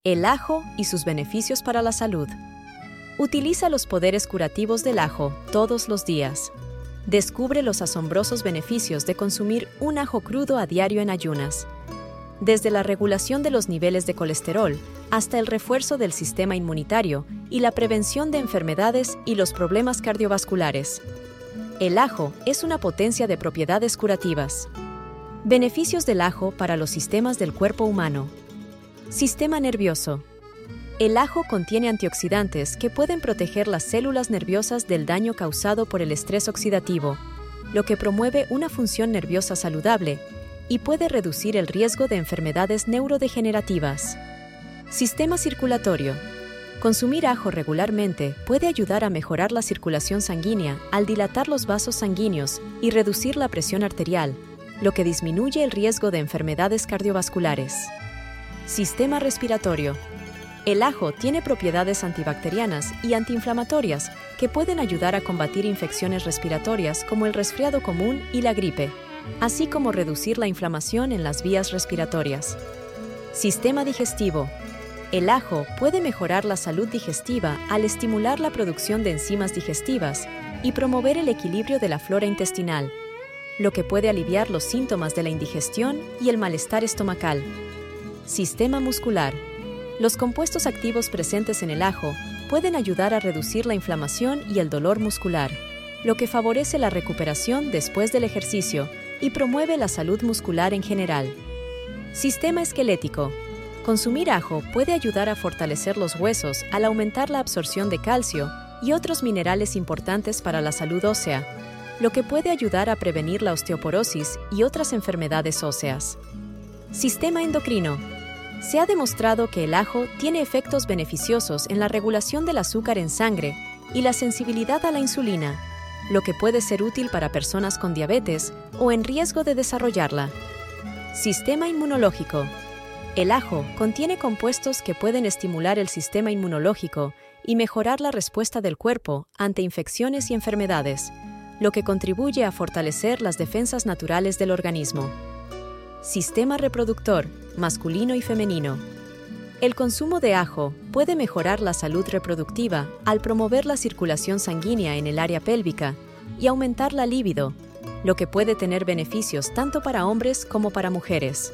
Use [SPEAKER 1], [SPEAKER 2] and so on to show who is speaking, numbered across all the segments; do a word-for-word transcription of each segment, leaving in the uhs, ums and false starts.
[SPEAKER 1] El ajo y sus beneficios para la salud. Utiliza los poderes curativos del ajo todos los días. Descubre los asombrosos beneficios de consumir un ajo crudo a diario en ayunas. Desde la regulación de los niveles de colesterol hasta el refuerzo del sistema inmunitario y la prevención de enfermedades y los problemas cardiovasculares. El ajo es una potencia de propiedades curativas. Beneficios del ajo para los sistemas del cuerpo humano. Sistema nervioso. El ajo contiene antioxidantes que pueden proteger las células nerviosas del daño causado por el estrés oxidativo, lo que promueve una función nerviosa saludable y puede reducir el riesgo de enfermedades neurodegenerativas. Sistema circulatorio. Consumir ajo regularmente puede ayudar a mejorar la circulación sanguínea al dilatar los vasos sanguíneos y reducir la presión arterial, lo que disminuye el riesgo de enfermedades cardiovasculares. Sistema respiratorio. El ajo tiene propiedades antibacterianas y antiinflamatorias que pueden ayudar a combatir infecciones respiratorias como el resfriado común y la gripe, así como reducir la inflamación en las vías respiratorias. Sistema digestivo. El ajo puede mejorar la salud digestiva al estimular la producción de enzimas digestivas y promover el equilibrio de la flora intestinal, lo que puede aliviar los síntomas de la indigestión y el malestar estomacal. Sistema muscular. Los compuestos activos presentes en el ajo pueden ayudar a reducir la inflamación y el dolor muscular, lo que favorece la recuperación después del ejercicio y promueve la salud muscular en general. Sistema esquelético. Consumir ajo puede ayudar a fortalecer los huesos al aumentar la absorción de calcio y otros minerales importantes para la salud ósea, lo que puede ayudar a prevenir la osteoporosis y otras enfermedades óseas. Sistema endocrino. Se ha demostrado que el ajo tiene efectos beneficiosos en la regulación del azúcar en sangre y la sensibilidad a la insulina, lo que puede ser útil para personas con diabetes o en riesgo de desarrollarla. Sistema inmunológico. El ajo contiene compuestos que pueden estimular el sistema inmunológico y mejorar la respuesta del cuerpo ante infecciones y enfermedades, lo que contribuye a fortalecer las defensas naturales del organismo. Sistema reproductor, masculino y femenino. El consumo de ajo puede mejorar la salud reproductiva al promover la circulación sanguínea en el área pélvica y aumentar la libido, lo que puede tener beneficios tanto para hombres como para mujeres.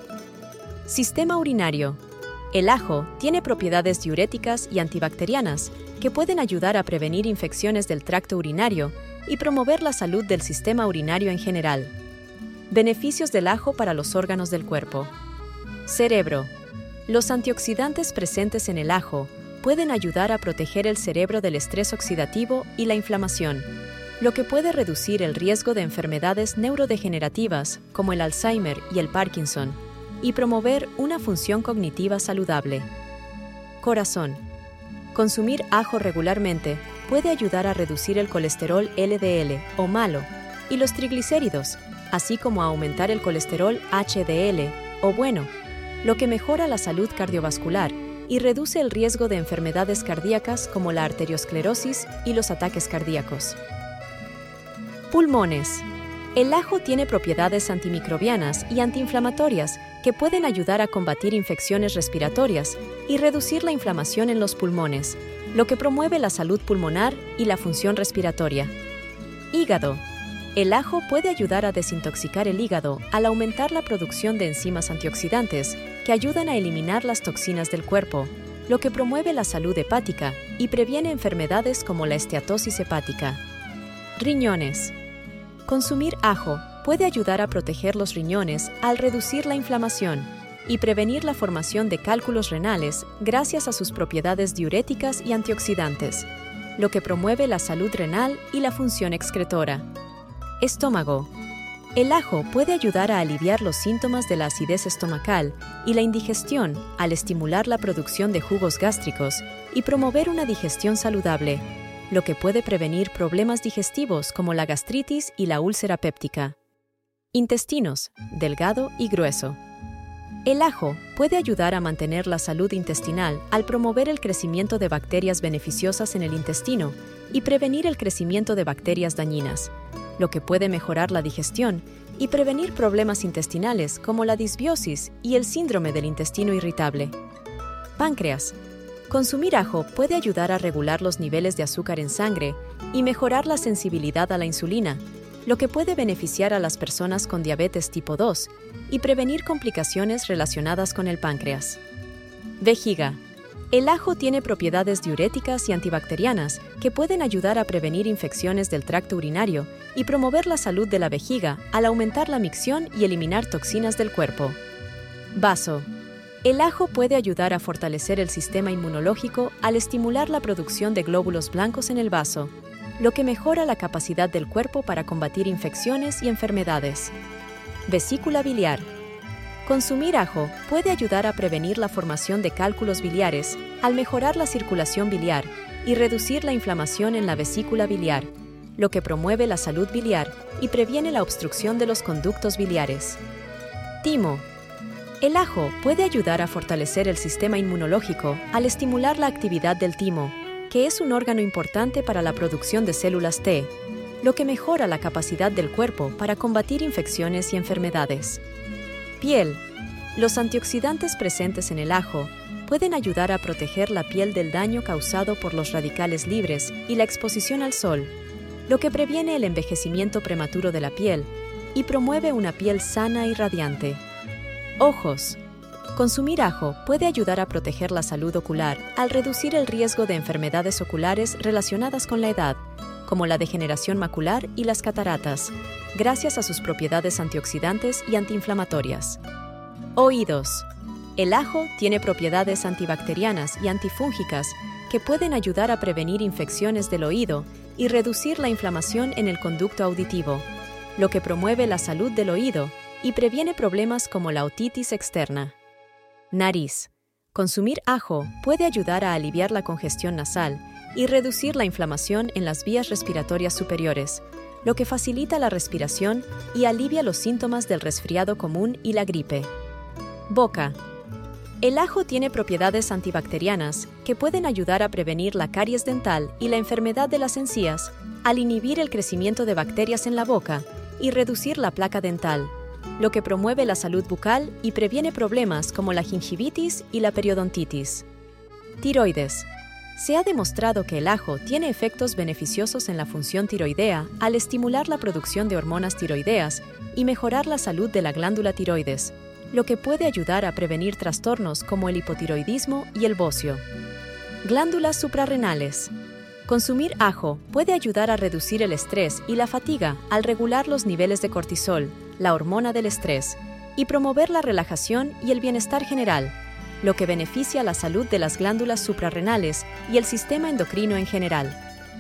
[SPEAKER 1] Sistema urinario. El ajo tiene propiedades diuréticas y antibacterianas que pueden ayudar a prevenir infecciones del tracto urinario y promover la salud del sistema urinario en general. Beneficios del ajo para los órganos del cuerpo. Cerebro. Los antioxidantes presentes en el ajo pueden ayudar a proteger el cerebro del estrés oxidativo y la inflamación, lo que puede reducir el riesgo de enfermedades neurodegenerativas como el Alzheimer y el Parkinson, y promover una función cognitiva saludable. Corazón. Consumir ajo regularmente puede ayudar a reducir el colesterol L D L o malo y los triglicéridos, así como a aumentar el colesterol H D L o bueno, lo que mejora la salud cardiovascular y reduce el riesgo de enfermedades cardíacas como la arteriosclerosis y los ataques cardíacos. Pulmones. El ajo tiene propiedades antimicrobianas y antiinflamatorias que pueden ayudar a combatir infecciones respiratorias y reducir la inflamación en los pulmones, lo que promueve la salud pulmonar y la función respiratoria. Hígado. El ajo puede ayudar a desintoxicar el hígado al aumentar la producción de enzimas antioxidantes que ayudan a eliminar las toxinas del cuerpo, lo que promueve la salud hepática y previene enfermedades como la esteatosis hepática. Riñones. Consumir ajo puede ayudar a proteger los riñones al reducir la inflamación y prevenir la formación de cálculos renales gracias a sus propiedades diuréticas y antioxidantes, lo que promueve la salud renal y la función excretora. Estómago. El ajo puede ayudar a aliviar los síntomas de la acidez estomacal y la indigestión al estimular la producción de jugos gástricos y promover una digestión saludable, lo que puede prevenir problemas digestivos como la gastritis y la úlcera péptica. Intestinos, delgado y grueso. El ajo puede ayudar a mantener la salud intestinal al promover el crecimiento de bacterias beneficiosas en el intestino y prevenir el crecimiento de bacterias dañinas, lo que puede mejorar la digestión y prevenir problemas intestinales como la disbiosis y el síndrome del intestino irritable. Páncreas. Consumir ajo puede ayudar a regular los niveles de azúcar en sangre y mejorar la sensibilidad a la insulina, lo que puede beneficiar a las personas con diabetes tipo dos y prevenir complicaciones relacionadas con el páncreas. Vejiga. El ajo tiene propiedades diuréticas y antibacterianas que pueden ayudar a prevenir infecciones del tracto urinario y promover la salud de la vejiga al aumentar la micción y eliminar toxinas del cuerpo. Vaso. El ajo puede ayudar a fortalecer el sistema inmunológico al estimular la producción de glóbulos blancos en el vaso, lo que mejora la capacidad del cuerpo para combatir infecciones y enfermedades. Vesícula biliar. Consumir ajo puede ayudar a prevenir la formación de cálculos biliares al mejorar la circulación biliar y reducir la inflamación en la vesícula biliar, lo que promueve la salud biliar y previene la obstrucción de los conductos biliares. Timo. El ajo puede ayudar a fortalecer el sistema inmunológico al estimular la actividad del timo, que es un órgano importante para la producción de células T, lo que mejora la capacidad del cuerpo para combatir infecciones y enfermedades. Piel. Los antioxidantes presentes en el ajo pueden ayudar a proteger la piel del daño causado por los radicales libres y la exposición al sol, lo que previene el envejecimiento prematuro de la piel y promueve una piel sana y radiante. Ojos. Consumir ajo puede ayudar a proteger la salud ocular al reducir el riesgo de enfermedades oculares relacionadas con la edad, como la degeneración macular y las cataratas, gracias a sus propiedades antioxidantes y antiinflamatorias. Oídos. El ajo tiene propiedades antibacterianas y antifúngicas que pueden ayudar a prevenir infecciones del oído y reducir la inflamación en el conducto auditivo, lo que promueve la salud del oído y previene problemas como la otitis externa. Nariz. Consumir ajo puede ayudar a aliviar la congestión nasal y reducir la inflamación en las vías respiratorias superiores, lo que facilita la respiración y alivia los síntomas del resfriado común y la gripe. Boca. El ajo tiene propiedades antibacterianas que pueden ayudar a prevenir la caries dental y la enfermedad de las encías al inhibir el crecimiento de bacterias en la boca y reducir la placa dental, lo que promueve la salud bucal y previene problemas como la gingivitis y la periodontitis. Tiroides. Se ha demostrado que el ajo tiene efectos beneficiosos en la función tiroidea al estimular la producción de hormonas tiroideas y mejorar la salud de la glándula tiroides, lo que puede ayudar a prevenir trastornos como el hipotiroidismo y el bocio. Glándulas suprarrenales. Consumir ajo puede ayudar a reducir el estrés y la fatiga al regular los niveles de cortisol, la hormona del estrés, y promover la relajación y el bienestar general, lo que beneficia la salud de las glándulas suprarrenales y el sistema endocrino en general.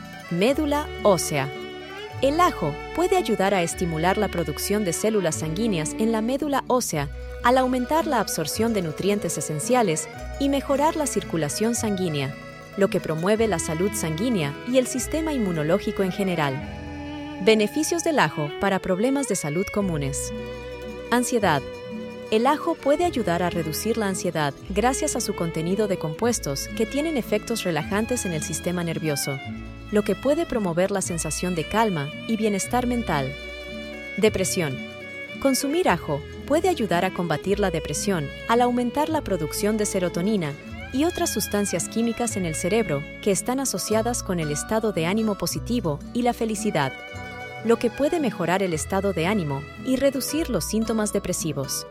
[SPEAKER 1] Médula ósea. El ajo puede ayudar a estimular la producción de células sanguíneas en la médula ósea al aumentar la absorción de nutrientes esenciales y mejorar la circulación sanguínea, lo que promueve la salud sanguínea y el sistema inmunológico en general. Beneficios del ajo para problemas de salud comunes. Ansiedad. El ajo puede ayudar a reducir la ansiedad gracias a su contenido de compuestos que tienen efectos relajantes en el sistema nervioso, lo que puede promover la sensación de calma y bienestar mental. Depresión. Consumir ajo puede ayudar a combatir la depresión al aumentar la producción de serotonina y otras sustancias químicas en el cerebro que están asociadas con el estado de ánimo positivo y la felicidad, lo que puede mejorar el estado de ánimo y reducir los síntomas depresivos.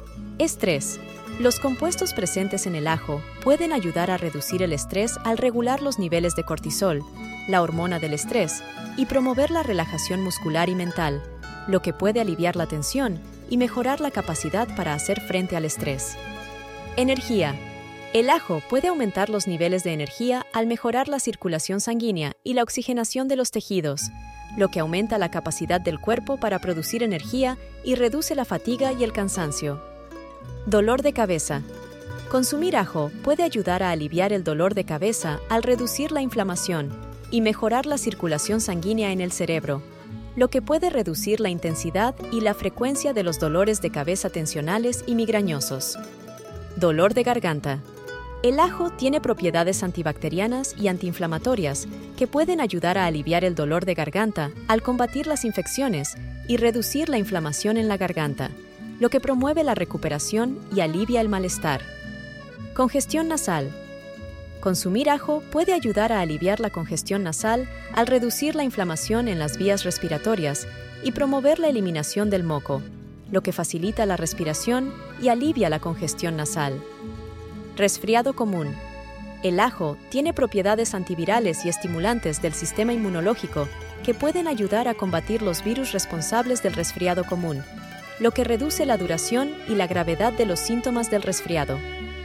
[SPEAKER 1] Estrés. Los compuestos presentes en el ajo pueden ayudar a reducir el estrés al regular los niveles de cortisol, la hormona del estrés, y promover la relajación muscular y mental, lo que puede aliviar la tensión y mejorar la capacidad para hacer frente al estrés. Energía. El ajo puede aumentar los niveles de energía al mejorar la circulación sanguínea y la oxigenación de los tejidos, lo que aumenta la capacidad del cuerpo para producir energía y reduce la fatiga y el cansancio. Dolor de cabeza. Consumir ajo puede ayudar a aliviar el dolor de cabeza al reducir la inflamación y mejorar la circulación sanguínea en el cerebro, lo que puede reducir la intensidad y la frecuencia de los dolores de cabeza tensionales y migrañosos. Dolor de garganta. El ajo tiene propiedades antibacterianas y antiinflamatorias que pueden ayudar a aliviar el dolor de garganta al combatir las infecciones y reducir la inflamación en la garganta, lo que promueve la recuperación y alivia el malestar. Congestión nasal. Consumir ajo puede ayudar a aliviar la congestión nasal al reducir la inflamación en las vías respiratorias y promover la eliminación del moco, lo que facilita la respiración y alivia la congestión nasal. Resfriado común. El ajo tiene propiedades antivirales y estimulantes del sistema inmunológico que pueden ayudar a combatir los virus responsables del resfriado común, lo que reduce la duración y la gravedad de los síntomas del resfriado.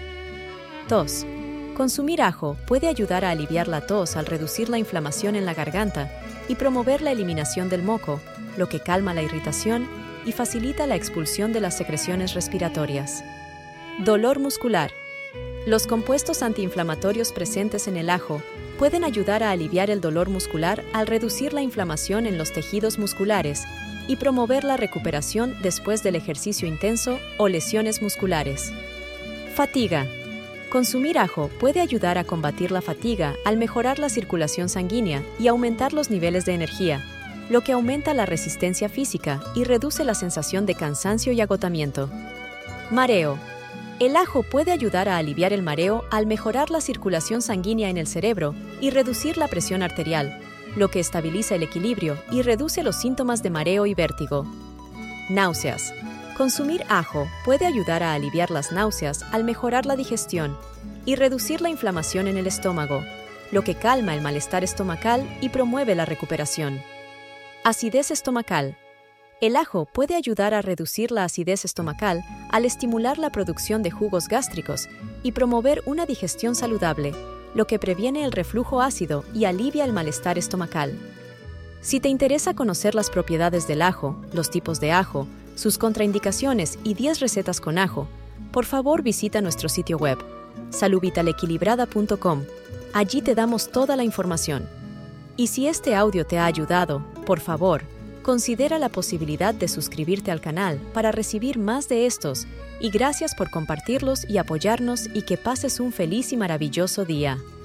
[SPEAKER 1] Tos. Consumir ajo puede ayudar a aliviar la tos al reducir la inflamación en la garganta y promover la eliminación del moco, lo que calma la irritación y facilita la expulsión de las secreciones respiratorias. Dolor muscular. Los compuestos antiinflamatorios presentes en el ajo pueden ayudar a aliviar el dolor muscular al reducir la inflamación en los tejidos musculares y promover la recuperación después del ejercicio intenso o lesiones musculares. Fatiga. Consumir ajo puede ayudar a combatir la fatiga al mejorar la circulación sanguínea y aumentar los niveles de energía, lo que aumenta la resistencia física y reduce la sensación de cansancio y agotamiento. Mareo. El ajo puede ayudar a aliviar el mareo al mejorar la circulación sanguínea en el cerebro y reducir la presión arterial, lo que estabiliza el equilibrio y reduce los síntomas de mareo y vértigo. Náuseas. Consumir ajo puede ayudar a aliviar las náuseas al mejorar la digestión y reducir la inflamación en el estómago, lo que calma el malestar estomacal y promueve la recuperación. Acidez estomacal. El ajo puede ayudar a reducir la acidez estomacal al estimular la producción de jugos gástricos y promover una digestión saludable, lo que previene el reflujo ácido y alivia el malestar estomacal. Si te interesa conocer las propiedades del ajo, los tipos de ajo, sus contraindicaciones y diez recetas con ajo, por favor visita nuestro sitio web, saludvitalequilibrada punto com. Allí te damos toda la información. Y si este audio te ha ayudado, por favor, considera la posibilidad de suscribirte al canal para recibir más de estos, y gracias por compartirlos y apoyarnos y que pases un feliz y maravilloso día.